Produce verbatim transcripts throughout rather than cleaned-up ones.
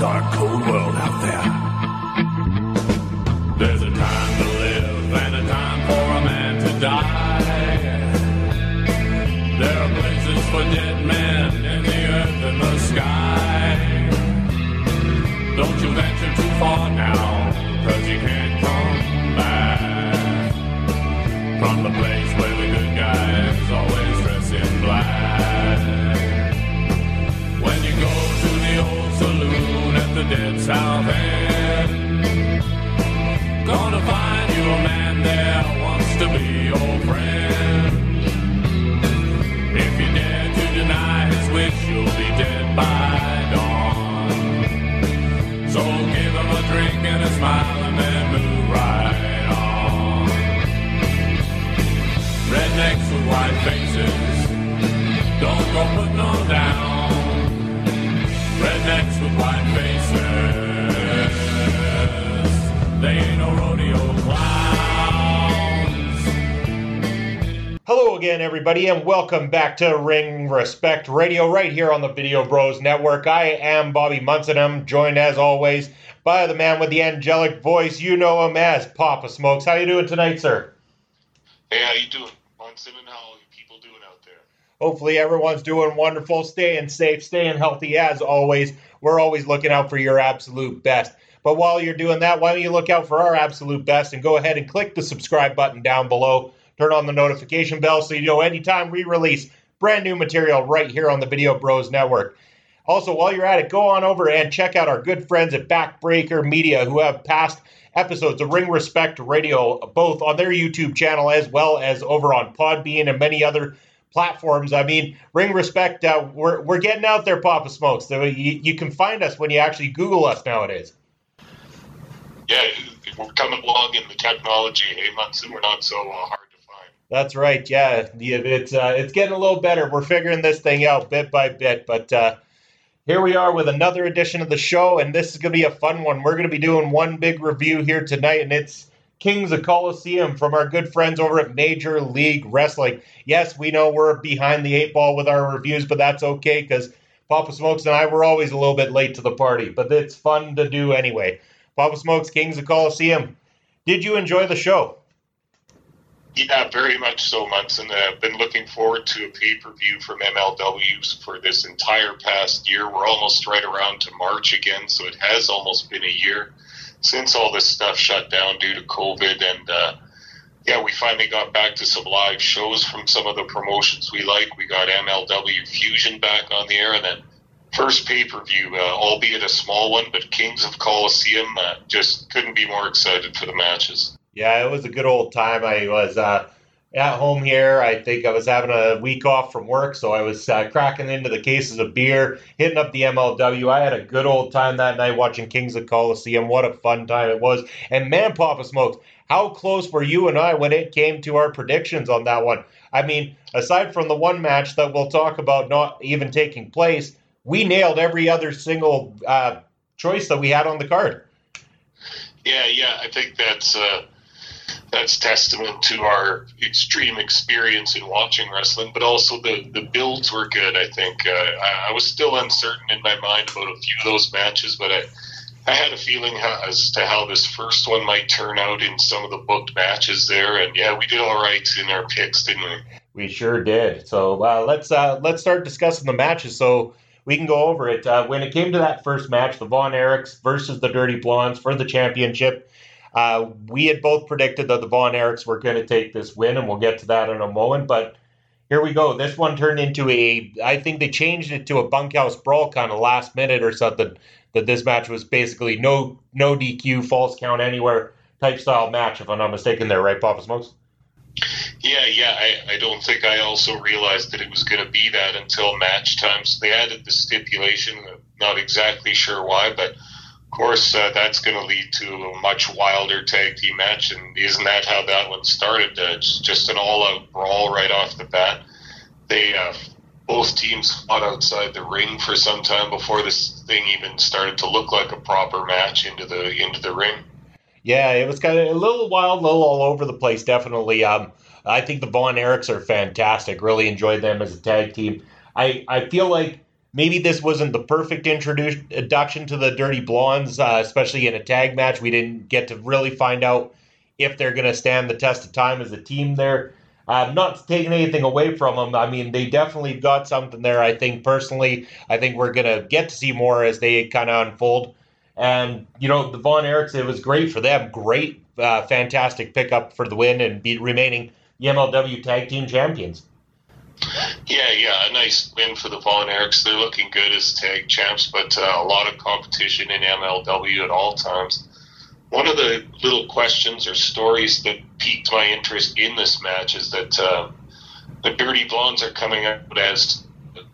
dark, cold world out there. There's a time to live and a time for a man to die. There are places for dead men in the earth and the sky. Don't you venture too far now, cause you can't come back from the place where the good guys always dress in black. When you go to the old saloon at the dead South End, gonna find you a man there who wants to be your friend. If you dare to deny his wish, you'll be dead by dawn. So give him a drink and a smile and then move right on. Rednecks with white faces, don't go putting on down. Rednecks with white faces, they ain't no rodeo clowns. Hello again, everybody, and welcome back to Ring Respect Radio right here on the Video Bros Network. I am Bobby Munson. I'm joined, as always, by the man with the angelic voice. You know him as Papa Smokes. How you doing tonight, sir? Hey, how you doing, Munson, and how are people doing out there? Hopefully everyone's doing wonderful, staying safe, staying healthy as always. We're always looking out for your absolute best. But while you're doing that, why don't you look out for our absolute best and go ahead and click the subscribe button down below. Turn on the notification bell so you know anytime we release brand new material right here on the Video Bros Network. Also, while you're at it, go on over and check out our good friends at Backbreaker Media who have past episodes of Ring Respect Radio both on their YouTube channel as well as over on Podbean and many other platforms. I mean, Ring Respect, uh, we're we're getting out there, Papa Smokes. So you, you can find us when you actually Google us nowadays. Yeah, we're coming along in the technology, hey, Munson, we're not so uh, hard to find. That's right, yeah. The, it's uh, it's getting a little better. We're figuring this thing out bit by bit, but uh, here we are with another edition of the show, and this is going to be a fun one. We're going to be doing one big review here tonight, and it's Kings of Colosseum from our good friends over at Major League Wrestling. Yes, we know we're behind the eight ball with our reviews, but that's okay because Papa Smokes and I were always a little bit late to the party, but it's fun to do anyway. Papa Smokes, Kings of Colosseum. Did you enjoy the show? Yeah, very much so, Munson. I've been looking forward to a pay-per-view from M L W for this entire past year. We're almost right around to March again, so it has almost been a year since all this stuff shut down due to COVID, and uh, yeah, we finally got back to some live shows from some of the promotions we like. We got M L W Fusion back on the air, and then first pay-per-view, uh, albeit a small one, but Kings of Colosseum, uh, just couldn't be more excited for the matches. Yeah, it was a good old time. I was uh, at home here. I think I was having a week off from work, so I was uh, cracking into the cases of beer, hitting up the M L W. I had a good old time that night watching Kings of Colosseum. What a fun time it was. And man, Papa Smokes, how close were you and I when it came to our predictions on that one? I mean, aside from the one match that we'll talk about not even taking place, we nailed every other single uh, choice that we had on the card. Yeah, yeah, I think that's uh, that's testament to our extreme experience in watching wrestling, but also the, the builds were good, I think. Uh, I, I was still uncertain in my mind about a few of those matches, but I, I had a feeling how, as to how this first one might turn out in some of the booked matches there, and yeah, we did all right in our picks, didn't we? We sure did. So uh, let's uh, let's start discussing the matches so we can go over it. Uh, when it came to that first match, the Von Erichs versus the Dirty Blondes for the championship, uh, we had both predicted that the Von Erichs were going to take this win, and we'll get to that in a moment. But here we go. This one turned into a, I think they changed it to a bunkhouse brawl kind of last minute or something, that this match was basically no no D Q, false count anywhere type style match, if I'm not mistaken there, right, Papa Smokes? Yeah, yeah, I, I don't think I also realized that it was going to be that until match time. So they added the stipulation, not exactly sure why, but of course uh, that's going to lead to a much wilder tag team match, and isn't that how that one started? Uh, it's just an all-out brawl right off the bat. They uh, both teams fought outside the ring for some time before this thing even started to look like a proper match into the into the ring. Yeah, it was kind of a little wild, a little all over the place, definitely. Um, I think the Von Erichs are fantastic. Really enjoyed them as a tag team. I, I feel like maybe this wasn't the perfect introduction to the Dirty Blondes, uh, especially in a tag match. We didn't get to really find out if they're going to stand the test of time as a team there. Uh, not taking anything away from them. I mean, they definitely got something there, I think, personally. I think we're going to get to see more as they kind of unfold. And, you know, the Von Erichs, it was great for them. Great, uh, fantastic pickup for the win and be remaining the M L W Tag Team Champions. Yeah, yeah, a nice win for the Von Erichs. They're looking good as tag champs, but uh, a lot of competition in M L W at all times. One of the little questions or stories that piqued my interest in this match is that uh, the Dirty Blondes are coming out as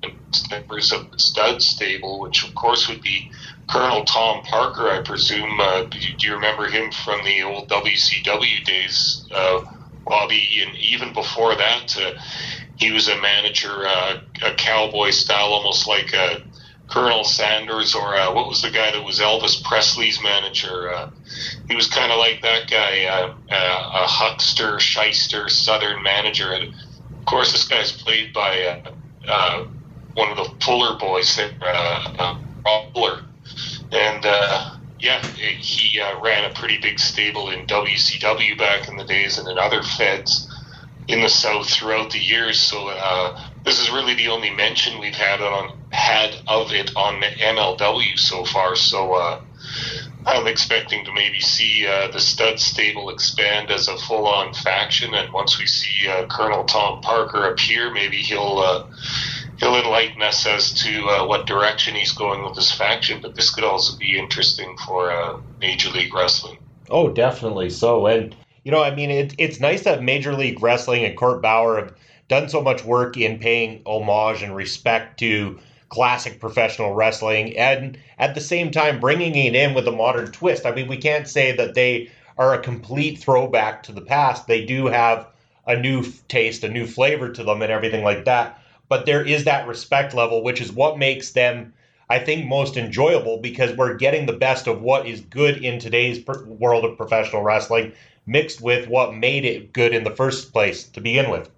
members of the Stud Stable, which of course would be Colonel Tom Parker, I presume. Uh, do you remember him from the old W C W days, uh, Bobby? And even before that, uh, he was a manager, uh, a cowboy style, almost like a Colonel Sanders, or uh, what was the guy that was Elvis Presley's manager? Uh, he was kind of like that guy, uh, uh, a huckster, shyster, southern manager. And of course, this guy's played by uh, uh, one of the Fuller boys, uh, uh, Rob Fuller. And uh, yeah, he uh, ran a pretty big stable in W C W back in the days and in other feds in the South throughout the years. So uh, this is really the only mention we've had on had of it on M L W so far. So uh, I'm expecting to maybe see uh, the Stud Stable expand as a full-on faction, and once we see uh, Colonel Tom Parker appear, maybe he'll uh, he'll enlighten us as to uh, what direction he's going with this faction. But this could also be interesting for uh, Major League Wrestling. Oh, definitely so. And you know, I mean, it, it's nice that Major League Wrestling and Court Bauer have done so much work in paying homage and respect to classic professional wrestling, and at the same time bringing it in with a modern twist. I mean, we can't say that they are a complete throwback to the past. They do have a new taste, a new flavor to them and everything like that. But there is that respect level, which is what makes them, I think, most enjoyable, because we're getting the best of what is good in today's world of professional wrestling mixed with what made it good in the first place to begin with.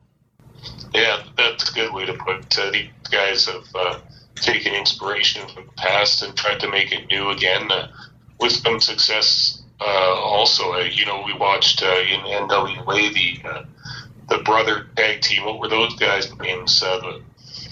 Yeah, that's a good way to put it. Uh, these guys have uh, taken inspiration from the past and tried to make it new again, uh, with some success uh, also. Uh, you know, we watched uh, in N W A the uh, the brother tag team. What were those guys' names? Uh, the,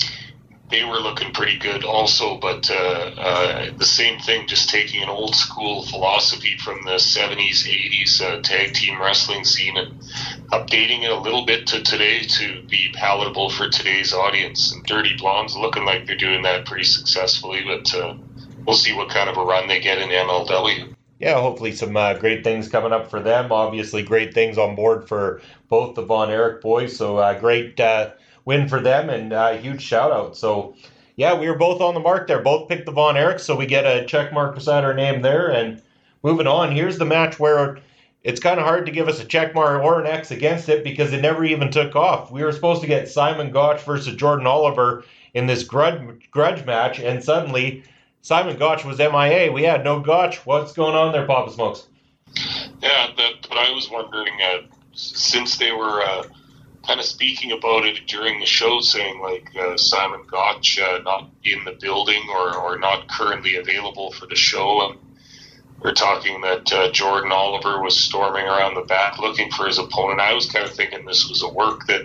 they were looking pretty good also, but uh, uh, the same thing, just taking an old school philosophy from the seventies, eighties uh, tag team wrestling scene and updating it a little bit to today to be palatable for today's audience. And Dirty Blondes looking like they're doing that pretty successfully, but uh, we'll see what kind of a run they get in M L W. Yeah, hopefully some uh, great things coming up for them. Obviously, great things on board for both the Von Erich boys. So uh, great uh, win for them, and uh, huge shout out. So yeah, we were both on the mark there. Both picked the Von Erich, so we get a check mark beside our name there. And moving on, here's the match where it's kind of hard to give us a check mark or an X against it because it never even took off. We were supposed to get Simon Gotch versus Jordan Oliver in this grudge, grudge match, and suddenly Simon Gotch was M I A. We had no Gotch. What's going on there, Papa Smokes? Yeah, that, but I was wondering, uh, since they were uh, kind of speaking about it during the show, saying like uh, Simon Gotch uh, not in the building or, or not currently available for the show, and we're talking that uh, Jordan Oliver was storming around the back looking for his opponent. I was kind of thinking this was a work that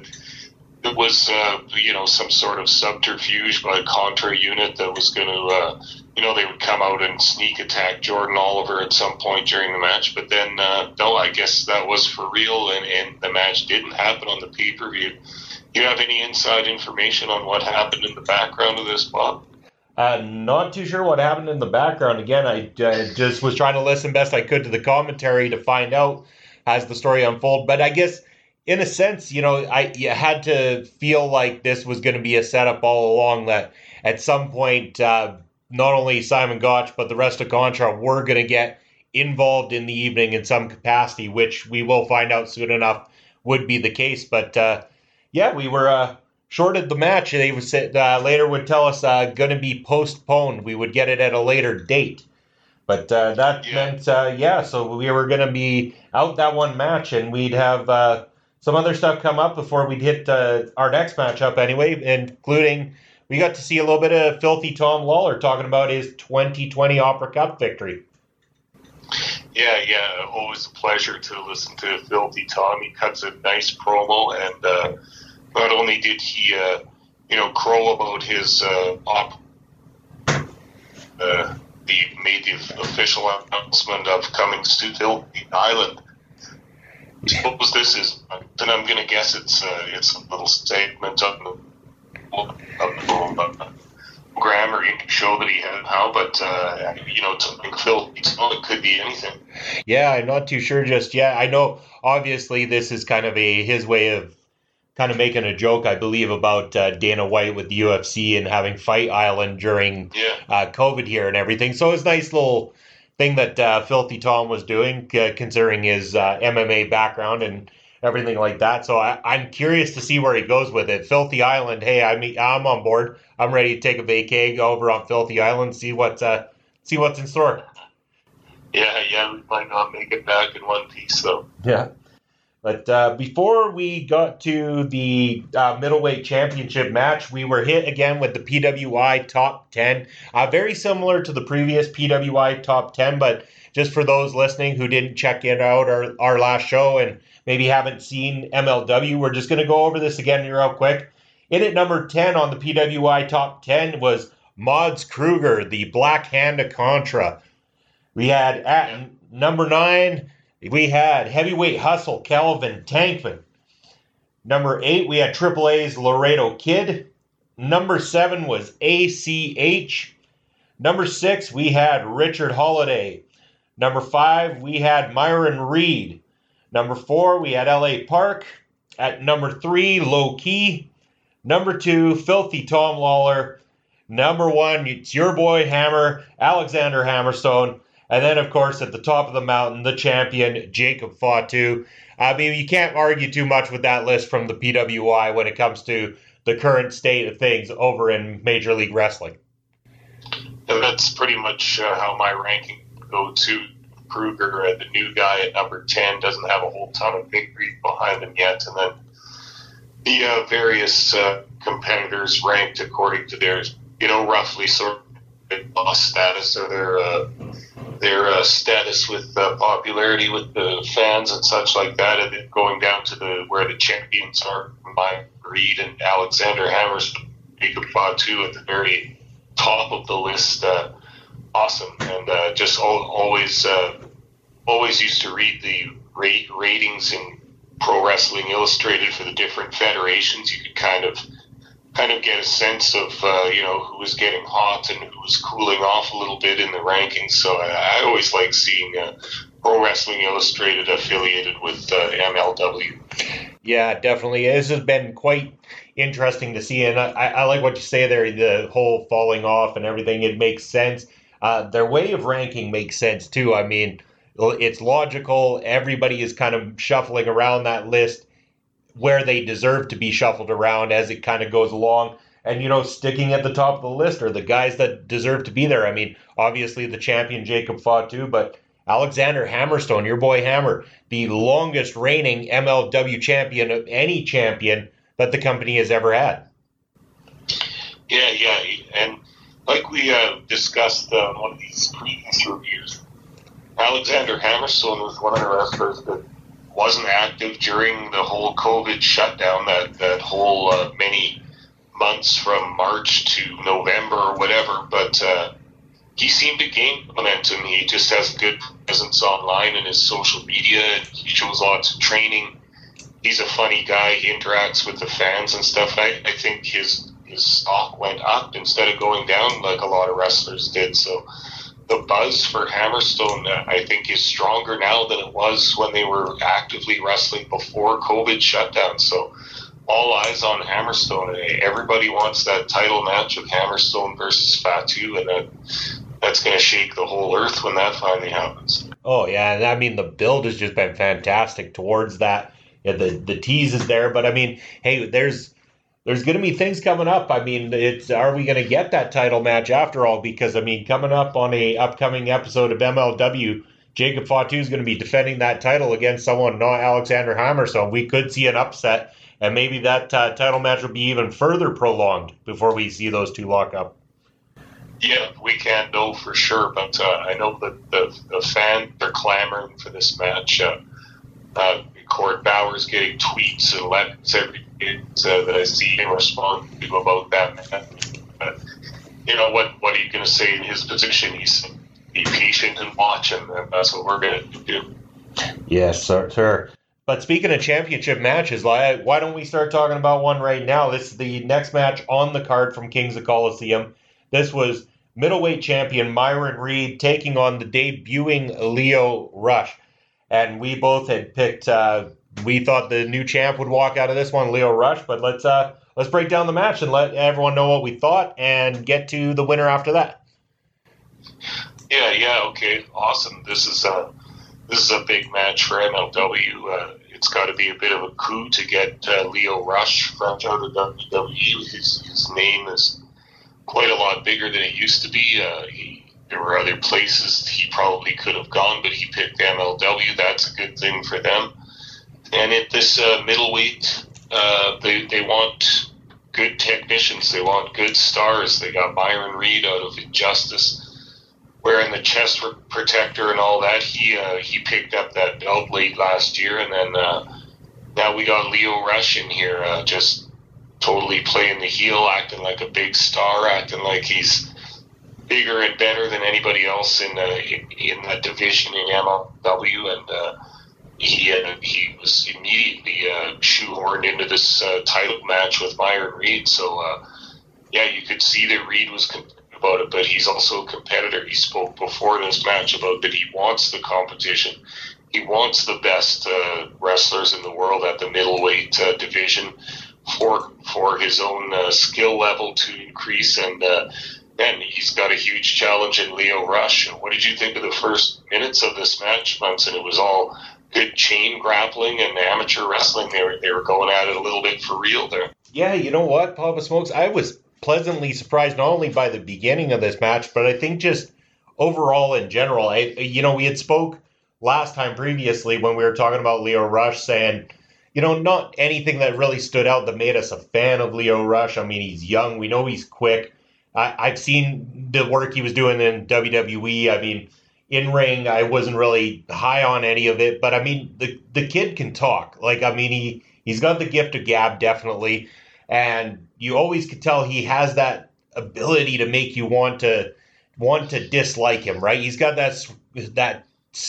it was, uh, you know, some sort of subterfuge by a Contra unit that was going to, uh, you know, they would come out and sneak attack Jordan Oliver at some point during the match. But then, uh, no, I guess that was for real, and, and the match didn't happen on the pay-per-view. Do you have any inside information on what happened in the background of this, Bob? Uh, not too sure what happened in the background. Again, I uh, just was trying to listen best I could to the commentary to find out as the story unfolded. But I guess, in a sense, you know, I you had to feel like this was going to be a setup all along, that at some point, uh, not only Simon Gotch, but the rest of Contra were going to get involved in the evening in some capacity, which we will find out soon enough would be the case. But, uh, yeah, we were... Uh, shorted the match. They would say, uh, later would tell us uh, going to be postponed. We would get it at a later date. But uh, that yeah. meant, uh, yeah, so we were going to be out that one match, and we'd have uh, some other stuff come up before we'd hit uh, our next matchup anyway, including we got to see a little bit of Filthy Tom Lawler talking about his twenty twenty Opera Cup victory. Yeah, yeah, always a pleasure to listen to Filthy Tom. He cuts a nice promo, and uh, not only did he, uh, you know, crow about his uh, op, uh, the made the official announcement of coming to Filthy Island. I suppose this is, and I'm going to guess it's uh, it's a little statement of the, of the program or show that he had now, but uh, you know, to make Filthy Tom, it could be anything. Yeah, I'm not too sure just yet. I know, obviously, this is kind of a his way of kind of making a joke, I believe, about uh, Dana White with the U F C and having Fight Island during yeah. uh, COVID here and everything. So it's a nice little thing that uh, Filthy Tom was doing, uh, considering his uh, M M A background and everything like that. So I, I'm curious to see where he goes with it. Filthy Island, hey, I'm I'm on board. I'm ready to take a vacay, go over on Filthy Island, see what's uh, see what's in store. Yeah, yeah, we might not make it back in one piece though. Yeah. But uh, before we got to the uh, middleweight championship match, we were hit again with the P W I Top ten. Uh, very similar to the previous P W I Top ten, but just for those listening who didn't check it out our, our last show and maybe haven't seen M L W, we're just going to go over this again real quick. In at number ten on the P W I Top ten was Mods Kruger, the Black Hand of Contra. We had at number nine... we had Heavyweight Hustle, Kelvin Tankman. Number eight, we had Triple A's Laredo Kid. Number seven was A C H. Number six, we had Richard Holiday. Number five, we had Myron Reed. Number four, we had L A Park. At number three, Low Key. Number two, Filthy Tom Lawler. Number one, it's your boy Hammer, Alexander Hammerstone. And then, of course, at the top of the mountain, the champion, Jacob Fatu. I mean, you can't argue too much with that list from the P W I when it comes to the current state of things over in Major League Wrestling. And that's pretty much uh, how my ranking go to. Kruger, uh, the new guy at number ten, doesn't have a whole ton of victories behind him yet. And then the uh, various uh, competitors ranked according to their, you know, roughly sort of boss status or their uh, their uh, status with uh, popularity with the fans and such like that, and then going down to the where the champions are, Mike Reed and Alexander Hammerstone, Jacob Fatu at the very top of the list. Uh, awesome, and uh, just al- always uh, always used to read the rate ratings in Pro Wrestling Illustrated for the different federations. You could kind of kind of get a sense of, uh, you know, who was getting hot and who was cooling off a little bit in the rankings. So I, I always like seeing uh, Pro Wrestling Illustrated affiliated with uh, M L W. Yeah, definitely. This has been quite interesting to see. And I, I like what you say there, the whole falling off and everything. It makes sense. Uh, their way of ranking makes sense, too. I mean, it's logical. Everybody is kind of shuffling around that list where they deserve to be shuffled around as it kind of goes along. And, you know, sticking at the top of the list are the guys that deserve to be there. I mean, obviously the champion Jacob Fatu, but Alexander Hammerstone, your boy Hammer, the longest reigning M L W champion of any champion that the company has ever had. Yeah, yeah. And like we uh, discussed uh, in one of these previous reviews, Alexander Hammerstone was one of the wrestlers that wasn't active during the whole COVID shutdown, that, that whole uh, many months from March to November or whatever, but uh, he seemed to gain momentum. He just has a good presence online in his social media. He shows lots of training. He's a funny guy. He interacts with the fans and stuff. I, I think his, his stock went up instead of going down like a lot of wrestlers did, so the buzz for Hammerstone, uh, I think, is stronger now than it was when they were actively wrestling before COVID shutdown. So all eyes on Hammerstone. Everybody wants that title match of Hammerstone versus Fatu, and that, that's going to shake the whole earth when that finally happens. Oh, yeah. And I mean, the build has just been fantastic towards that. Yeah, the, the tease is there. But, I mean, hey, there's There's going to be things coming up. I mean, it's are we going to get that title match after all? Because, I mean, coming up on a upcoming episode of M L W, Jacob Fatu is going to be defending that title against someone not Alexander Hammer. So we could see an upset and maybe that uh, title match will be even further prolonged before we see those two lock up. Yeah, we can't know for sure, but uh, I know that the, the fans are clamoring for this match. Uh, uh, Cord Bauer's getting tweets and letters every day uh, that I see him respond to about that match. Uh, you know, what what are you going to say in his position? He's be patient and watch, and that's what we're going to do. Yes, sir, sir. But speaking of championship matches, why don't we start talking about one right now? This is the next match on the card from Kings of Coliseum. This was middleweight champion Myron Reed taking on the debuting Lio Rush. And we both had picked, uh, we thought the new champ would walk out of this one, Lio Rush. But let's uh, let's break down the match and let everyone know what we thought and get to the winner after that. Yeah, yeah, okay, awesome. This is a, this is a big match for M L W. Uh, it's got to be a bit of a coup to get uh, Lio Rush from out of W W E. His, his name is quite a lot bigger than it used to be. Uh, he, there were other places he probably could have gone, but he picked M L W. That's a good thing for them. And at this uh, middleweight, uh, they they want good technicians. They want good stars. They got Myron Reed out of Injustice, wearing the chest protector and all that. He uh, he picked up that belt late last year, and then uh, now we got Lio Rush in here, uh, just totally playing the heel, acting like a big star, acting like he's bigger and better than anybody else in uh, in, in that division in M L W, and uh, he uh, he was immediately uh, shoehorned into this uh, title match with Myron Reed. So uh, yeah, you could see that Reed was competitive about it, but he's also a competitor. He spoke before this match about that he wants the competition. He wants the best uh, wrestlers in the world at the middleweight uh, division for for his own uh, skill level to increase, and uh, and he's got a huge challenge in Lio Rush. What did you think of the first minutes of this match, Munson? It was all good chain grappling and amateur wrestling. They were they were going at it a little bit for real there. Yeah, you know what, Papa Smokes? I was pleasantly surprised not only by the beginning of this match, but I think just overall in general. I, you know, we had spoke last time previously when we were talking about Lio Rush, saying, you know, not anything that really stood out that made us a fan of Lio Rush. I mean, he's young. We know he's quick. I, I've seen the work he was doing in W W E. I mean, in ring, I wasn't really high on any of it. But, I mean, the the kid can talk. Like, I mean, he, he's got the gift of gab, definitely. And you always could tell he has that ability to make you want to want to dislike him, right? He's got that, that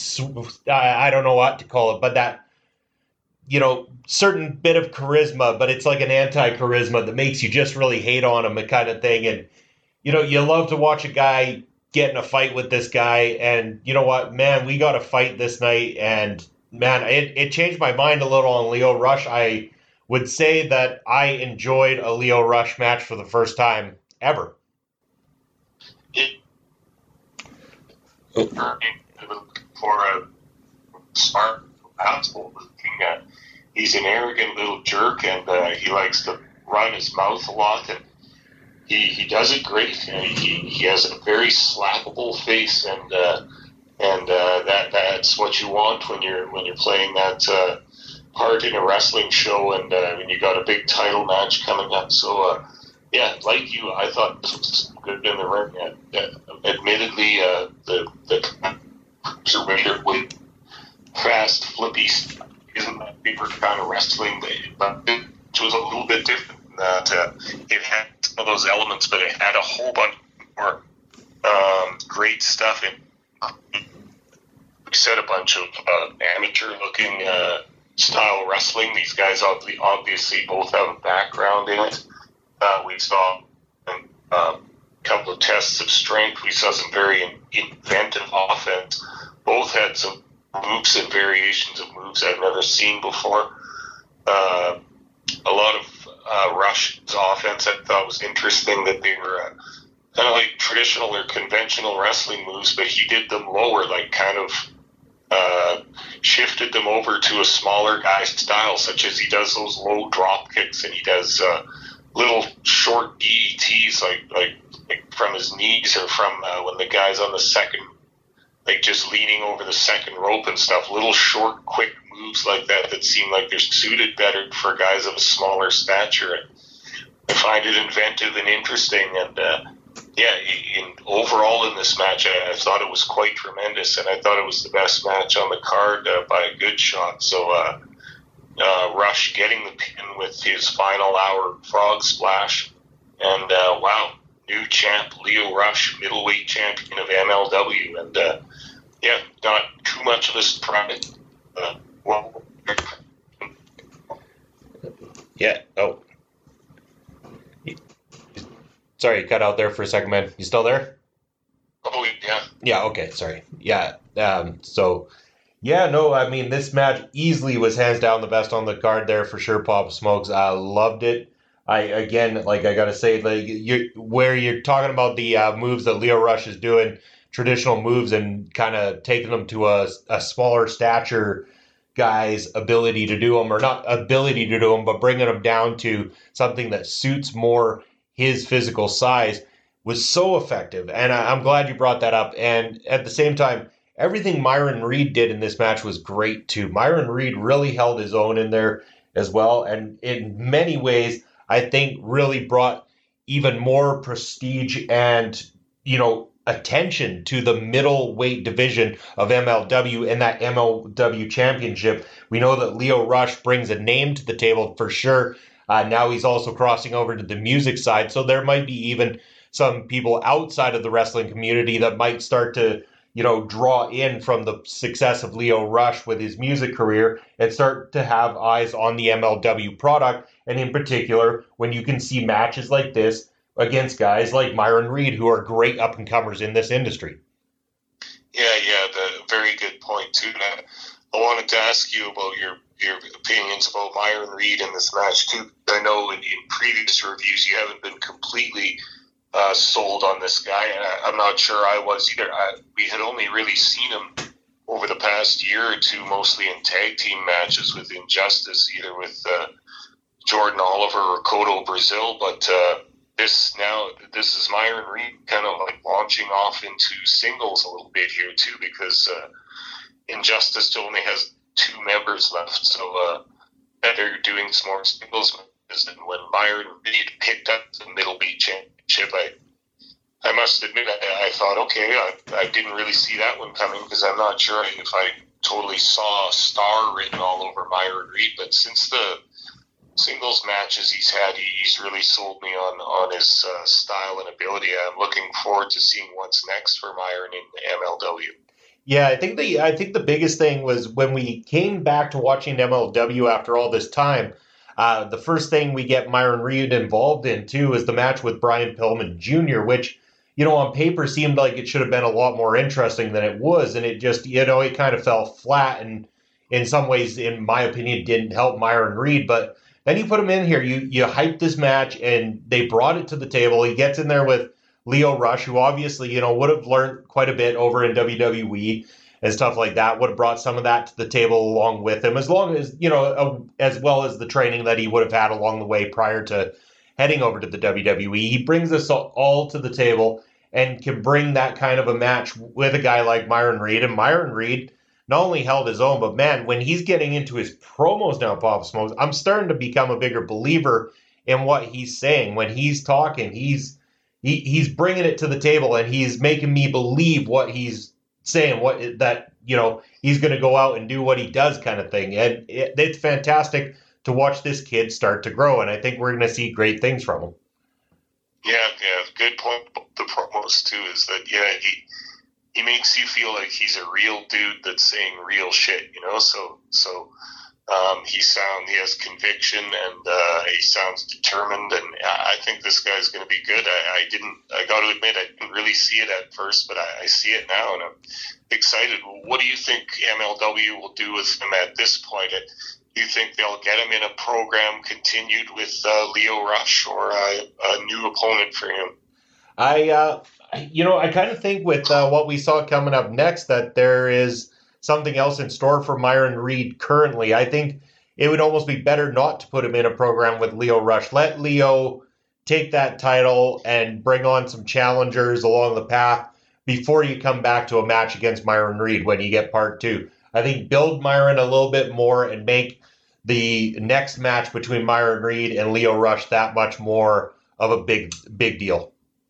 I don't know what to call it, but that, you know, certain bit of charisma, but it's like an anti-charisma that makes you just really hate on him, kind of thing. And, you know, you love to watch a guy get in a fight with this guy. And you know what, man, we got a fight this night. And, man, it, it changed my mind a little on Lio Rush. I would say that I enjoyed a Lio Rush match for the first time ever. It, for a smart, possible looking at. He's an arrogant little jerk, and uh, he likes to run his mouth a lot, and he, he does it great. And he, he has a very slappable face, and uh, and uh, that that's what you want when you're when you're playing that uh, part in a wrestling show, and uh, when you got a big title match coming up. So uh, yeah, like you, I thought this was good in the ring. Uh, uh, admittedly, uh, the the Raider with fast, flippy stuff isn't that bigger kind of wrestling, but it was a little bit different. That uh, it had some of those elements, but it had a whole bunch more um, great stuff in. We said a bunch of uh, amateur-looking uh, style wrestling. These guys obviously, obviously both have a background in it. Uh, we saw um, a couple of tests of strength. We saw some very inventive offense. Both had some moves and variations of moves I've never seen before. Uh, a lot of uh, Rush's offense I thought was interesting, that they were uh, kind of like traditional or conventional wrestling moves, but he did them lower, like kind of uh, shifted them over to a smaller guy's style, such as he does those low drop kicks, and he does uh, little short D D Ts like, like, like from his knees or from uh, when the guy's on the second like just leaning over the second rope and stuff. Little short, quick moves like that that seem like they're suited better for guys of a smaller stature. I find it inventive and interesting, and uh, yeah, in, overall in this match, I, I thought it was quite tremendous, and I thought it was the best match on the card uh, by a good shot. So uh, uh, Rush getting the pin with his final hour frog splash, and uh, wow, new champ Lio Rush, middleweight champion of M L W, and uh, yeah, not too much of a surprise. Uh, well, yeah. Oh. Sorry, you cut out there for a second, man. You still there? Oh, yeah. Yeah, okay, sorry. Yeah, um, so, yeah, no, I mean, this match easily was hands down the best on the card there for sure, Papa Smokes. I loved it. I, again, like, I gotta say, like, you where you're talking about the uh, moves that Lio Rush is doing, traditional moves, and kind of taking them to a, a smaller stature guy's ability to do them, or not ability to do them, but bringing them down to something that suits more his physical size, was so effective. And I, I'm glad you brought that up. And at the same time, everything Myron Reed did in this match was great too. Myron Reed really held his own in there as well. And in many ways, I think really brought even more prestige and, you know, attention to the middleweight division of M L W and that M L W championship. We know that Lio Rush brings a name to the table for sure. Uh, now he's also crossing over to the music side, so there might be even some people outside of the wrestling community that might start to, you know, draw in from the success of Lio Rush with his music career and start to have eyes on the M L W product. And in particular, when you can see matches like this against guys like Myron Reed, who are great up-and-comers in this industry. Yeah, yeah, the very good point, too. I wanted to ask you about your your opinions about Myron Reed in this match too. I know in, in previous reviews you haven't been completely uh, sold on this guy, and I, I'm not sure I was either. I, we had only really seen him over the past year or two, mostly in tag team matches with Injustice, either with uh, Jordan Oliver or Cotto Brazil. But uh, this now, this is Myron Reed kind of like launching off into singles a little bit here too, because uh, Injustice only has two members left, so uh, they're doing some more singles matches. And when Myron Reed picked up the middleweight championship, I I must admit I, I thought, okay, I, I didn't really see that one coming, because I'm not sure if I totally saw a star written all over Myron Reed. But since the singles matches he's had, he, he's really sold me on on his uh, style and ability. I'm looking forward to seeing what's next for Myron in M L W. Yeah, I think the I think the biggest thing was when we came back to watching M L W after all this time, uh, the first thing we get Myron Reed involved in too is the match with Brian Pillman Junior, which, you know, on paper seemed like it should have been a lot more interesting than it was, and it just, you know, it kind of fell flat, and in some ways, in my opinion, didn't help Myron Reed. But then you put him in here, you you hyped this match, and they brought it to the table. He gets in there with Lio Rush, who obviously, you know, would have learned quite a bit over in W W E and stuff like that, would have brought some of that to the table along with him, as long as, you know, uh, as well as the training that he would have had along the way prior to heading over to the W W E. He brings us all to the table and can bring that kind of a match with a guy like Myron Reed. And Myron Reed not only held his own, but man, when he's getting into his promos now, Pop Smokes, I'm starting to become a bigger believer in what he's saying. When he's talking, he's He, he's bringing it to the table, and he's making me believe what he's saying, what that, you know, he's going to go out and do what he does kind of thing. And it, it's fantastic to watch this kid start to grow, and I think we're going to see great things from him. Yeah, yeah, good point about the promos too, is that, yeah, he he makes you feel like he's a real dude that's saying real shit, you know, so, so Um, he sound he has conviction, and uh, he sounds determined, and I think this guy's going to be good. I, I didn't, I got to admit, I didn't really see it at first, but I, I see it now, and I'm excited. What do you think M L W will do with him at this point? Do you think they'll get him in a program continued with uh, Lio Rush, or a, a new opponent for him? I, uh, you know, I kind of think with uh, what we saw coming up next that there is something else in store for Myron Reed currently. I think it would almost be better not to put him in a program with Lio Rush. Let Lio take that title and bring on some challengers along the path. before you come back to a match against Myron Reed when you get part two. I think build Myron a little bit more and make the next match between Myron Reed and Lio Rush that much more of a big, big deal.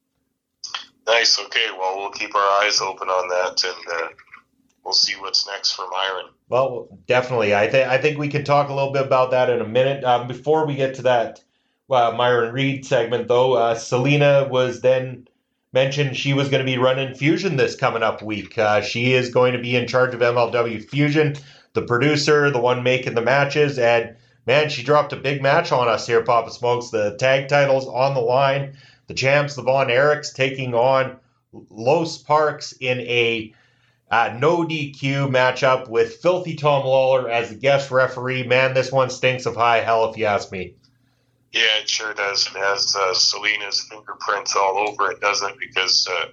Nice. Okay. Well, we'll keep our eyes open on that, and uh, we'll see what's next for Myron. Well, definitely. I think I think we can talk a little bit about that in a minute. Um, before we get to that uh, Myron Reed segment, though, uh, Selena was then mentioned she was going to be running Fusion this coming up week. Uh, she is going to be in charge of M L W Fusion, the producer, the one making the matches, and man, she dropped a big match on us here, Papa Smokes. The tag titles on the line. The champs, the Von Erichs, taking on Los Parks in a uh, no D Q matchup with Filthy Tom Lawler as the guest referee. Man, this one stinks of high hell, if you ask me. Yeah, it sure does. It has uh, Selena's fingerprints all over it, doesn't it? Because uh,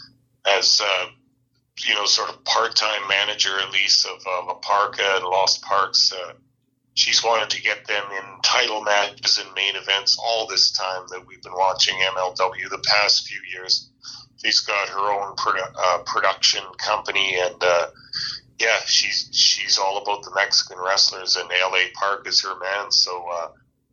as, uh, you know, sort of part-time manager, at least, of uh, La Parka and Lost Parks, uh, she's wanted to get them in title matches and main events all this time that we've been watching M L W the past few years. She's got her own produ- uh, production company, and uh, yeah, she's she's all about the Mexican wrestlers, and L A Park is her man. So uh,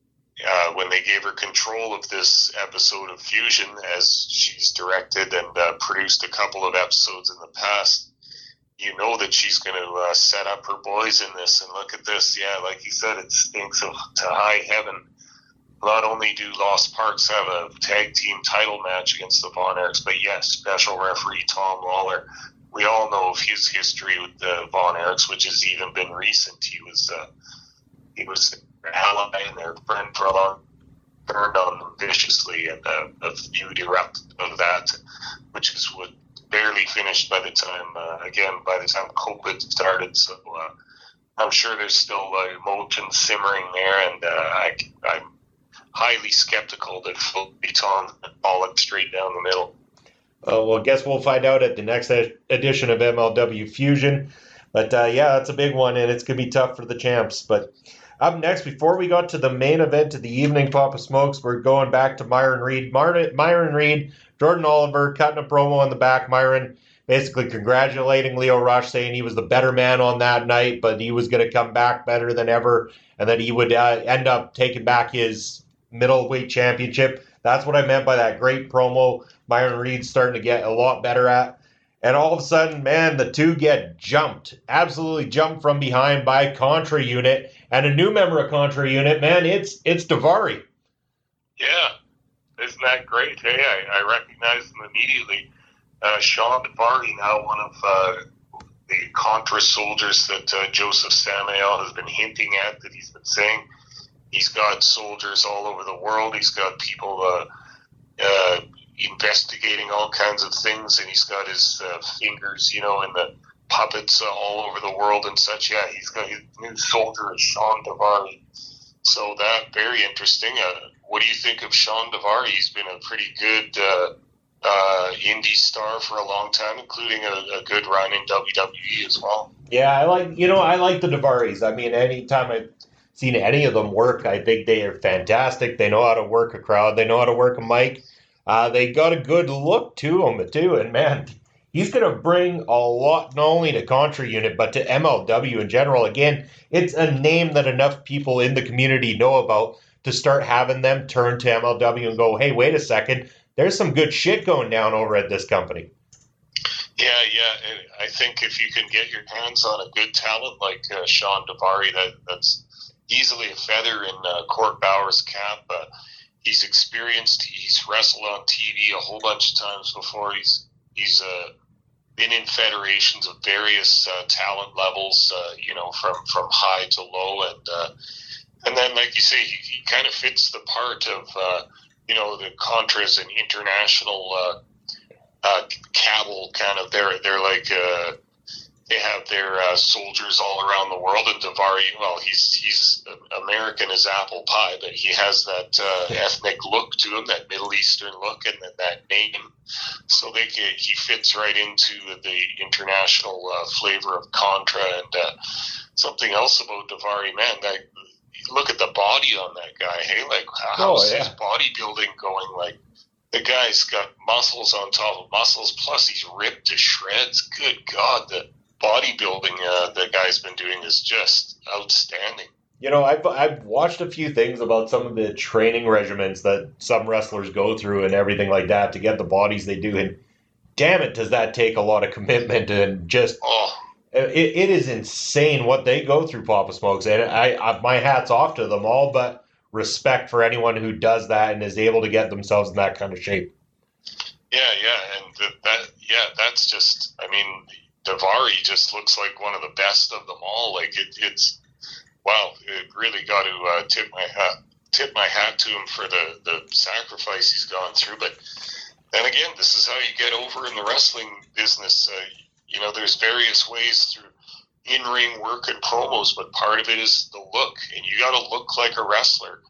uh, when they gave her control of this episode of Fusion, as she's directed and uh, produced a couple of episodes in the past, you know that she's going to uh, set up her boys in this. And look at this. Yeah, like you said, it stinks of, to high heaven. Not only do Lost Parks have a tag team title match against the Von Erichs, but yes, special referee Tom Lawler. We all know of his history with the Von Erichs, which has even been recent. He was uh, he was their ally and their friend for a long turned on them viciously, and uh, a feud erupted of that, which is what barely finished by the time, uh, again, by the time COVID started. So uh, I'm sure there's still uh, emotion simmering there, and uh, I, I'm highly skeptical that Filthy Tom ball it straight down the middle. Uh, well, I guess we'll find out at the next ed- edition of M L W Fusion. But uh, yeah, that's a big one, and it's going to be tough for the champs. But up next, before we got to the main event of the evening, Papa Smokes, we're going back to Myron Reed. Myron, Myron Reed, Jordan Oliver cutting a promo in the back. Myron basically congratulating Lio Rush, saying he was the better man on that night, but he was going to come back better than ever, and that he would uh, end up taking back his middleweight championship. That's what I meant by that great promo Myron Reed's starting to get a lot better at. And all of a sudden, man, the two get jumped, absolutely jumped from behind by Contra Unit, and a new member of Contra Unit, man, it's it's Daivari. Yeah, isn't that great? Hey, I, I recognize him immediately. Uh, Sean Daivari, now one of uh, the Contra soldiers that uh, Joseph Samael has been hinting at, that he's been saying. He's got soldiers all over the world. He's got people uh, uh, investigating all kinds of things, and he's got his uh, fingers, you know, in the puppets uh, all over the world and such. Yeah, he's got his new soldier, Sean Daivari. So that, very interesting. Uh, what do you think of Sean Daivari? He's been a pretty good uh, uh, indie star for a long time, including a, a good run in W W E as well. Yeah, I like, you know, I like the Daivaris. I mean, anytime I've seen any of them work, I think they are fantastic. They know how to work a crowd. They know how to work a mic. Uh, they got a good look to them, too. And, man, he's going to bring a lot, not only to Contra Unit, but to M L W in general. Again, it's a name that enough people in the community know about to start having them turn to M L W and go, hey, wait a second, there's some good shit going down over at this company. Yeah, yeah. I think if you can get your hands on a good talent like uh, Sean Daivari, that, that's easily a feather in uh, Court Bauer's cap. Uh, he's experienced. He's wrestled on T V a whole bunch of times before. He's he's uh, been in federations of various uh, talent levels, uh, you know, from, from high to low. And uh, and then, like you say, he, he kind of fits the part of, uh, you know, the Contras and international uh, uh, cabal kind of. They're, they're like... Uh, They have their uh, soldiers all around the world, and Daivari, well, he's he's American as apple pie, but he has that uh, ethnic look to him, that Middle Eastern look, and that, that name. So they can, he fits right into the international uh, flavor of Contra. And uh, something else about Daivari, man, that look at the body on that guy. Hey, like how's oh, yeah. his bodybuilding going? Like the guy's got muscles on top of muscles, plus he's ripped to shreds. Good God, the bodybuilding uh, the guy's been doing is just outstanding. You know, I've I've watched a few things about some of the training regimens that some wrestlers go through and everything like that to get the bodies they do, and damn it, does that take a lot of commitment and just oh. it, it is insane what they go through, Papa Smokes, and I, I my hat's off to them all, but respect for anyone who does that and is able to get themselves in that kind of shape. Yeah, yeah, and the, that yeah, that's just I mean, Daivari just looks like one of the best of them all. Like it, it's. Wow, it really got to uh, tip my hat, tip my hat to him for the, the sacrifice he's gone through. But then again, this is how you get over in the wrestling business. Uh, you know, there's various ways through in-ring work and promos, but part of it is the look, and you got to look like a wrestler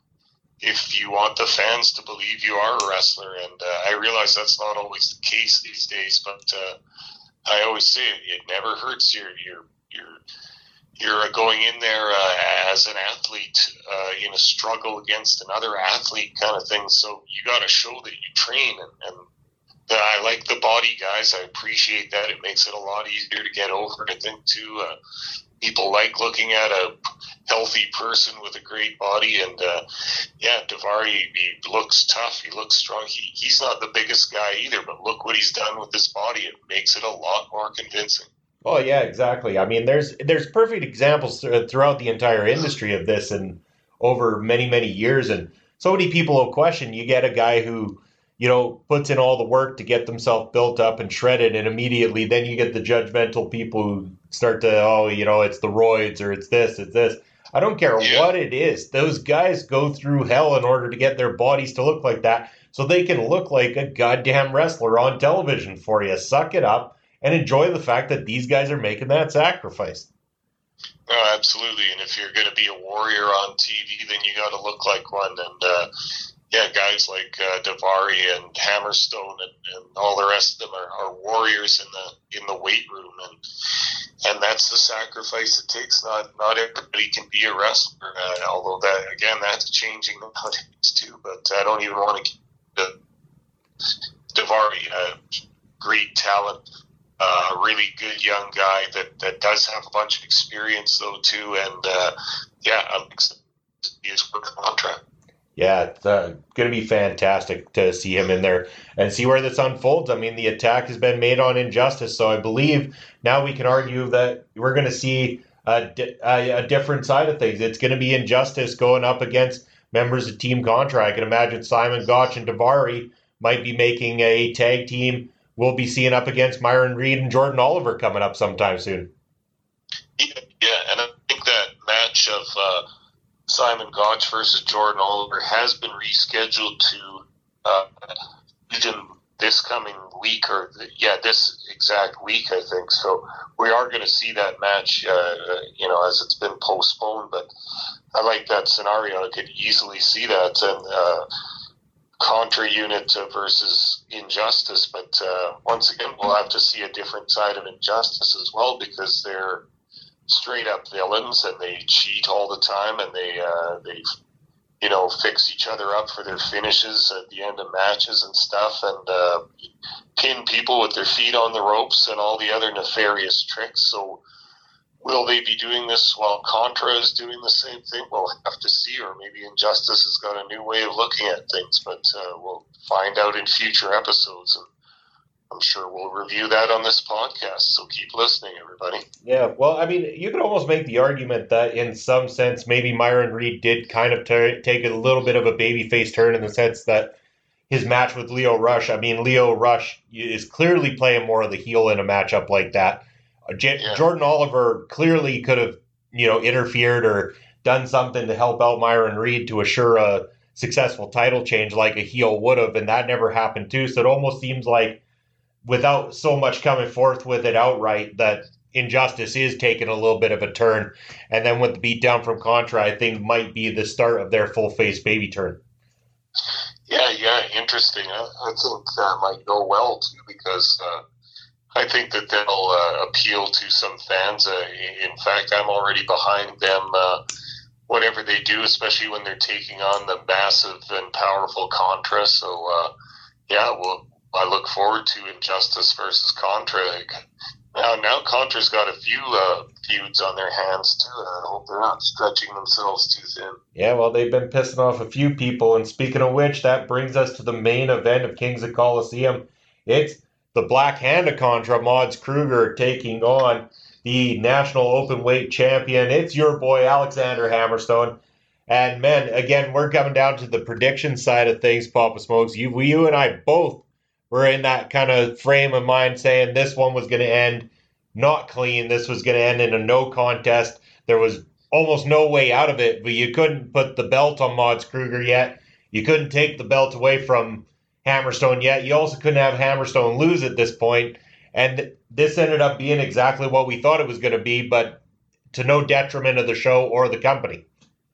if you want the fans to believe you are a wrestler. And uh, I realize that's not always the case these days, but uh, I always say it, it never hurts your your your. You're going in there uh, as an athlete uh, in a struggle against another athlete kind of thing. So you got to show that you train. And, and uh, I like the body, guys. I appreciate that. It makes it a lot easier to get over. I think, too, uh, people like looking at a healthy person with a great body. And, uh, yeah, Daivari, he looks tough. He looks strong. He, he's not the biggest guy either, but look what he's done with his body. It makes it a lot more convincing. Oh yeah, exactly. I mean, there's there's perfect examples throughout the entire industry of this, and over many many years. And so many people will question. You get a guy who, you know, puts in all the work to get themselves built up and shredded, and immediately then you get the judgmental people who start to, oh, you know, it's the roids or it's this, it's this. I don't care yeah. what it is. Those guys go through hell in order to get their bodies to look like that, so they can look like a goddamn wrestler on television for you. Suck it up. And enjoy the fact that these guys are making that sacrifice. Oh, absolutely. And if you're going to be a warrior on T V, then you got to look like one. And uh, yeah, guys like uh, Daivari and Hammerstone and, and all the rest of them are, are warriors in the in the weight room, and and that's the sacrifice it takes. Not not everybody can be a wrestler. Uh, although that again, that's changing nowadays too. But I don't even want to keep the Daivari, uh, great talent. Uh, a really good young guy that, that does have a bunch of experience, though, too. And, uh, yeah, I'm excited to see his contract. Yeah, it's uh, going to be fantastic to see him in there and see where this unfolds. I mean, the attack has been made on Injustice, so I believe now we can argue that we're going to see a, a, a different side of things. It's going to be Injustice going up against members of Team Contra. I can imagine Simon Gotch and Daivari might be making a tag team. We'll be seeing up against Myron Reed and Jordan Oliver coming up sometime soon. Yeah, yeah, and I think that match of uh, Simon Gotch versus Jordan Oliver has been rescheduled to uh, even this coming week, or yeah, this exact week, I think. So we are going to see that match, uh, you know, as it's been postponed. But I like that scenario. I could easily see that, and uh, Contra unit versus Injustice, but uh, once again, we'll have to see a different side of Injustice as well, because they're straight up villains and they cheat all the time, and they uh, they you know fix each other up for their finishes at the end of matches and stuff, and uh, pin people with their feet on the ropes and all the other nefarious tricks. So will they be doing this while Contra is doing the same thing? We'll have to see, or maybe Injustice has got a new way of looking at things, but uh, we'll find out in future episodes, and I'm sure we'll review that on this podcast, so keep listening, everybody. Yeah, well, I mean, you could almost make the argument that in some sense maybe Myron Reed did kind of t- take a little bit of a babyface turn, in the sense that his match with Leo Rush, I mean, Leo Rush is clearly playing more of the heel in a matchup like that. J- yeah. Jordan Oliver clearly could have, you know, interfered or done something to help out Myron Reed to assure a successful title change like a heel would have, and that never happened too. So it almost seems like, without so much coming forth with it outright, that Injustice is taking a little bit of a turn. And then with the beatdown from Contra, I think might be the start of their full face baby turn. Yeah, yeah, interesting. I, I think that might go well too, because uh, I think that they'll uh, appeal to some fans. Uh, in fact, I'm already behind them, uh, whatever they do, especially when they're taking on the massive and powerful Contra. So, uh, Yeah, well, I look forward to Injustice versus Contra. Now, now Contra's got a few uh, feuds on their hands, too. I hope they're not stretching themselves too thin. Yeah, well, they've been pissing off a few people. And speaking of which, that brings us to the main event of Kings of Colosseum. It's the Black Hand of Contra, Mods Kruger, taking on the National Openweight Champion. It's your boy, Alexander Hammerstone. And, man, again, we're coming down to the prediction side of things, Papa Smokes. You, you and I both were in that kind of frame of mind saying this one was going to end not clean. This was going to end in a no contest. There was almost no way out of it, but you couldn't put the belt on Mods Kruger yet. You couldn't take the belt away from Hammerstone yet. You also couldn't have Hammerstone lose at this point. And this ended up being exactly what we thought it was going to be, but to no detriment of the show or the company.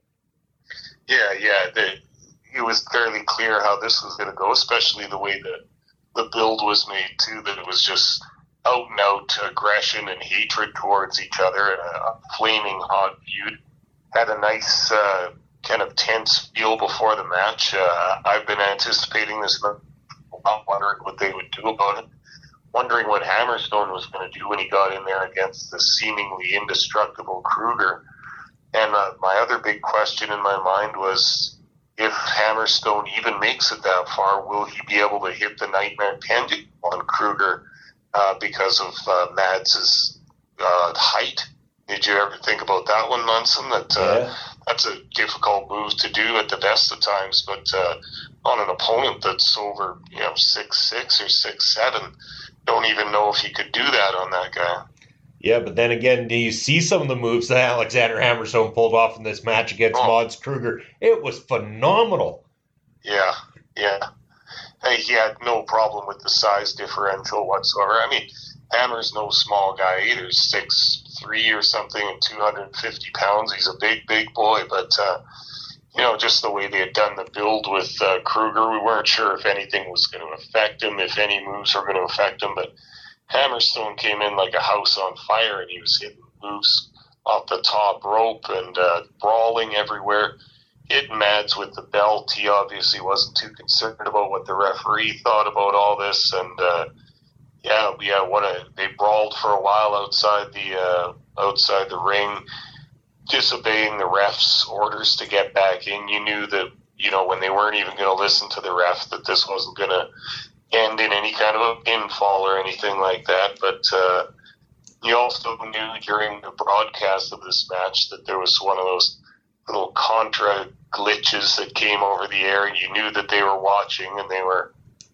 Yeah, yeah. The, it was fairly clear how this was going to go, especially the way that the build was made, too, that it was just out and out aggression and hatred towards each other, and a flaming hot feud. Had a nice uh, kind of tense feel before the match. Uh, I've been anticipating this, wondering what they would do about it, wondering what Hammerstone was going to do when he got in there against the seemingly indestructible Kruger. And uh, my other big question in my mind was, if Hammerstone even makes it that far, will he be able to hit the Nightmare Pendant on Kruger uh, because of uh, Mads' uh, height? Did you ever think about that one, Munson? That uh, Yeah. That's a difficult move to do at the best of times, but uh, on an opponent that's over, you know, six six or six seven, don't even know if he could do that on that guy. Yeah, but then again, do you see some of the moves that Alexander Hammerstone pulled off in this match against Oh. Mods Kruger? It was phenomenal. Yeah, yeah. Hey, he had no problem with the size differential whatsoever. I mean, Hammer's no small guy either, six three or something and two hundred fifty pounds. He's a big, big boy, but, uh, you know, just the way they had done the build with uh, Kruger, we weren't sure if anything was going to affect him, if any moves were going to affect him, but Hammerstone came in like a house on fire, and he was hitting moves off the top rope and uh, brawling everywhere. Hitting Mads with the belt. He obviously wasn't too concerned about what the referee thought about all this, and uh, yeah, yeah, what a they brawled for a while outside the uh, outside the ring, disobeying the ref's orders to get back in. You knew that, you know, when they weren't even going to listen to the ref, that this wasn't going to end in any kind of a pinfall or anything like that. But uh, you also knew during the broadcast of this match that there was one of those little Contra glitches that came over the air, and you knew that they were watching and they were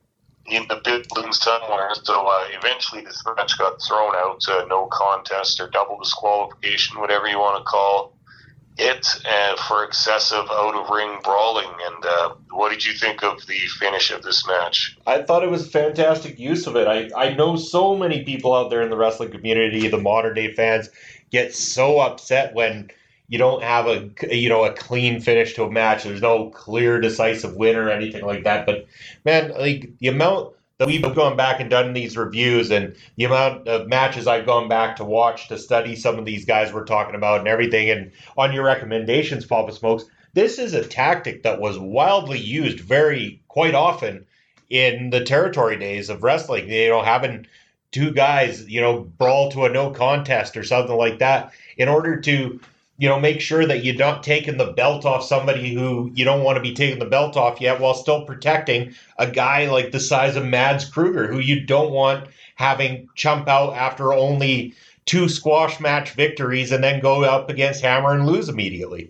in the building somewhere. So uh, eventually this match got thrown out, uh, no contest or double disqualification, whatever you want to call it, uh, for excessive out-of-ring brawling. And uh, what did you think of the finish of this match? I thought it was fantastic use of it. I, I know so many people out there in the wrestling community, the modern day fans, get so upset when you don't have a you know a clean finish to a match. There's no clear, decisive winner or anything like that. But man, like the amount that we've gone back and done these reviews, and the amount of matches I've gone back to watch to study some of these guys we're talking about and everything, and on your recommendations, Papa Smokes, this is a tactic that was wildly used very quite often in the territory days of wrestling. You know, having two guys, you know, brawl to a no contest or something like that in order to, you know, make sure that you're not taking the belt off somebody who you don't want to be taking the belt off yet, while still protecting a guy like the size of Mads Kruger, who you don't want having chump out after only two squash match victories and then go up against Hammer and lose immediately.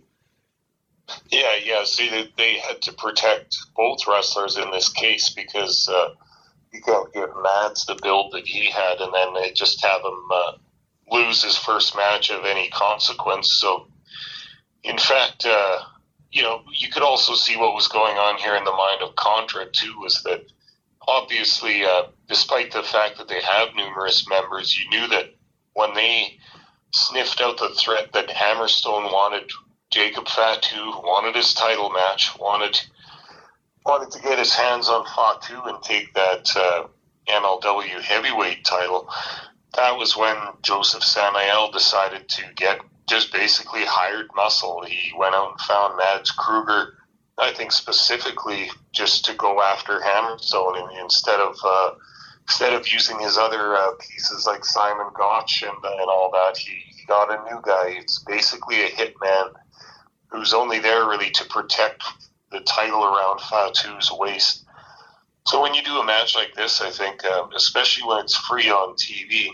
Yeah, yeah. See, they, they had to protect both wrestlers in this case, because uh, you can't give Mads the build that he had and then they just have him uh, lose his first match of any consequence. So, in fact, uh, you know, you could also see what was going on here in the mind of Contra, too, was that obviously, uh, despite the fact that they have numerous members, you knew that when they sniffed out the threat that Hammerstone wanted Jacob Fatu, wanted his title match, wanted wanted to get his hands on Fatu and take that uh, M L W heavyweight title, that was when Joseph Samael decided to get just basically hired muscle. He went out and found Mads Kruger, I think specifically just to go after Hammerstone and instead of uh, instead of using his other uh, pieces like Simon Gotch and, and all that, he, he got a new guy. It's basically a hitman who's only there really to protect the title around Fatu's waist. So when you do a match like this, I think, um, especially when it's free on T V,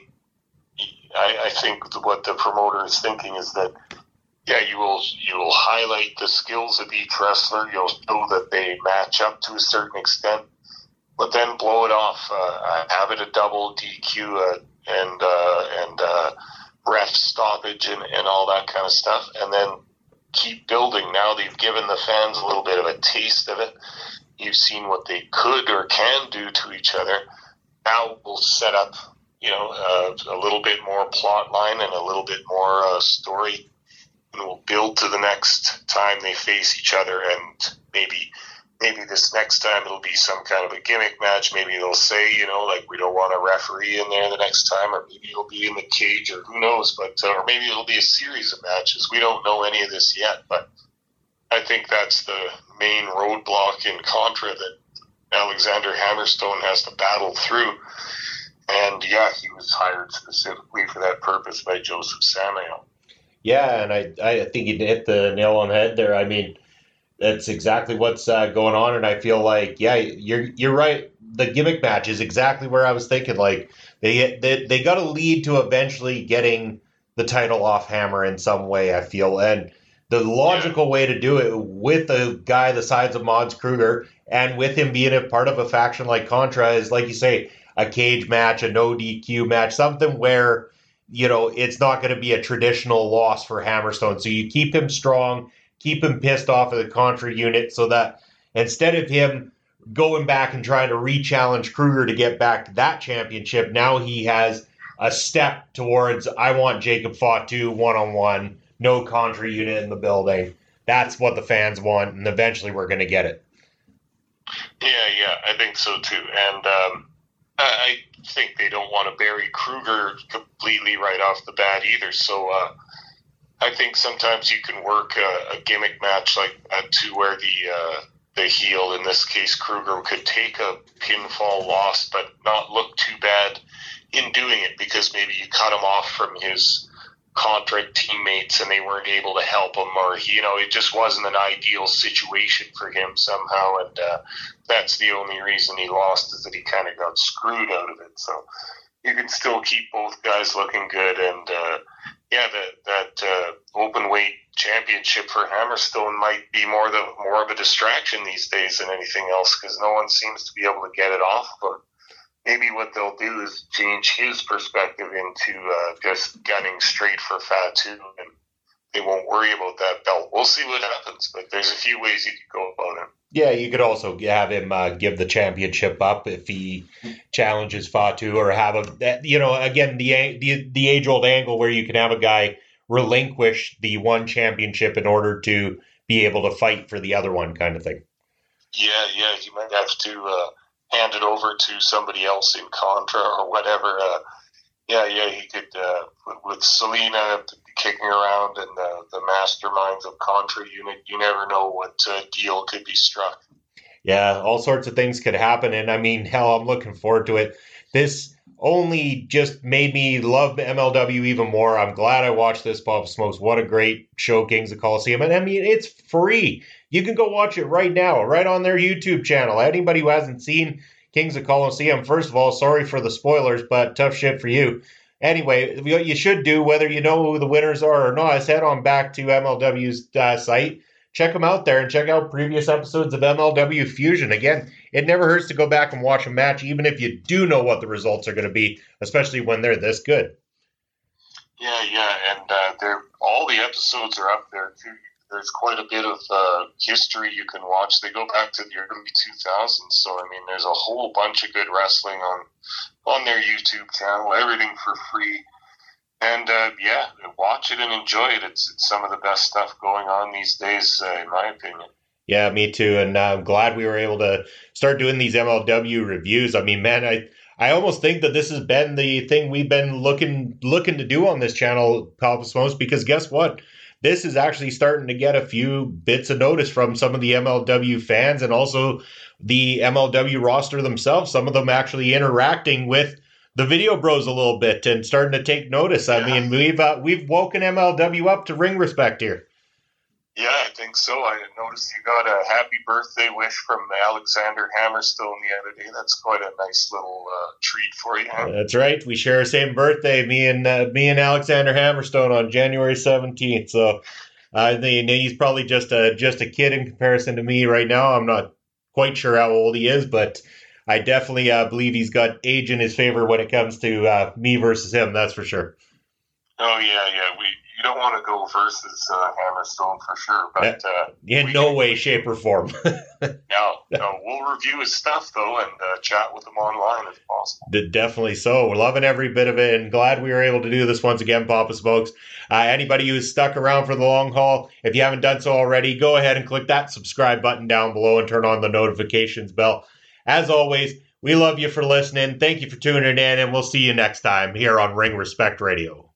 I, I think what the promoter is thinking is that, yeah, you will you will highlight the skills of each wrestler. You'll show that they match up to a certain extent, but then blow it off. Uh, have it a double D Q uh, and uh, and uh, ref stoppage and, and all that kind of stuff, and then keep building. Now they've given the fans a little bit of a taste of it. You've seen what they could or can do to each other. Now we'll set up, you know, uh, a little bit more plot line and a little bit more uh, story, and we'll build to the next time they face each other. And maybe, maybe this next time it'll be some kind of a gimmick match. Maybe they'll say, you know, like, we don't want a referee in there the next time, or maybe it'll be in the cage, or who knows. But uh, or maybe it'll be a series of matches. We don't know any of this yet, but I think that's the main roadblock in Contra that Alexander Hammerstone has to battle through. And yeah, he was hired specifically for that purpose by Joseph Samael. Yeah, and I, I think you hit the nail on the head there. I mean, that's exactly what's uh, going on, and I feel like, yeah, you're you're right. The gimmick match is exactly where I was thinking. Like, they they, they got to lead to eventually getting the title off Hammer in some way, I feel. And the logical yeah. way to do it with a guy the size of Mons Kruger and with him being a part of a faction like Contra is, like you say, a cage match, a no D Q match, something where, you know, it's not going to be a traditional loss for Hammerstone. So you keep him strong, keep him pissed off of the Contra unit, so that instead of him going back and trying to re-challenge Kruger to get back that championship, now he has a step towards, I want Jacob Fatu one-on-one, no Contra unit in the building. That's what the fans want, and eventually we're going to get it. Yeah, yeah, I think so too. And um, I think they don't want to bury Kruger completely right off the bat either. So uh, I think sometimes you can work a, a gimmick match like that to where the uh, the heel, in this case Kruger, could take a pinfall loss but not look too bad in doing it, because maybe you cut him off from his Contra teammates and they weren't able to help him, or, you know, it just wasn't an ideal situation for him somehow, and uh, that's the only reason he lost, is that he kind of got screwed out of it. So you can still keep both guys looking good, and uh, yeah, that that uh, open weight championship for Hammerstone might be more the more of a distraction these days than anything else, because no one seems to be able to get it off of him. Maybe what they'll do is change his perspective into uh, just gunning straight for Fatu, and they won't worry about that belt. We'll see what happens, but there's a few ways you could go about it. Yeah, you could also have him uh, give the championship up if he challenges Fatu, or have a, you know, again, the the, the age-old angle where you can have a guy relinquish the one championship in order to be able to fight for the other one, kind of thing. Yeah, yeah, you might have to uh, hand it over to somebody else in Contra or whatever. Uh, yeah, yeah, he could, uh, with, with Selena kicking around and the, the masterminds of Contra unit, you never know what uh, deal could be struck. Yeah, all sorts of things could happen, and I mean, hell, I'm looking forward to it. This only just made me love M L W even more. I'm glad I watched this, Pop Smokes. What a great show, Kings of Coliseum. And I mean, it's free. You can go watch it right now, right on their YouTube channel. Anybody who hasn't seen Kings of Coliseum, first of all, sorry for the spoilers, but tough shit for you. Anyway, what you should do, whether you know who the winners are or not, is head on back to M L W's uh, site. Check them out there and check out previous episodes of M L W Fusion. Again, it never hurts to go back and watch a match, even if you do know what the results are going to be, especially when they're this good. Yeah, yeah, and uh, they're, all the episodes are up there, too. There's quite a bit of uh, history you can watch. They go back to the early two thousands, so, I mean, there's a whole bunch of good wrestling on, on their YouTube channel, everything for free. And, uh, yeah, watch it and enjoy it. It's, it's some of the best stuff going on these days, uh, in my opinion. Yeah, me too. And uh, I'm glad we were able to start doing these M L W reviews. I mean, man, I I almost think that this has been the thing we've been looking looking to do on this channel, Papa Smokes, because guess what? this is actually starting to get a few bits of notice from some of the M L W fans and also the M L W roster themselves. Some of them actually interacting with the Video Bros a little bit and starting to take notice. I Yeah. mean, we've uh, we've woken M L W up to ring respect here. Yeah, I think so. I noticed you got a happy birthday wish from Alexander Hammerstone the other day. That's quite a nice little uh, treat for you. Huh? That's right. We share the same birthday, me and uh, me and Alexander Hammerstone on January seventeenth. So I uh, think he's probably just a just a kid in comparison to me right now. I'm not quite sure how old he is, but I definitely uh, believe he's got age in his favor when it comes to uh, me versus him. That's for sure. Oh yeah, yeah. We you don't want to go versus uh, Hammerstone for sure, but uh, in no way, shape, or form. no, no. We'll review his stuff though and uh, chat with him online if possible. Definitely so. We're loving every bit of it, and glad we were able to do this once again, Papa Smokes. Uh, anybody who's stuck around for the long haul, if you haven't done so already, go ahead and click that subscribe button down below and turn on the notifications bell. As always, we love you for listening. Thank you for tuning in, and we'll see you next time here on Ring Respect Radio.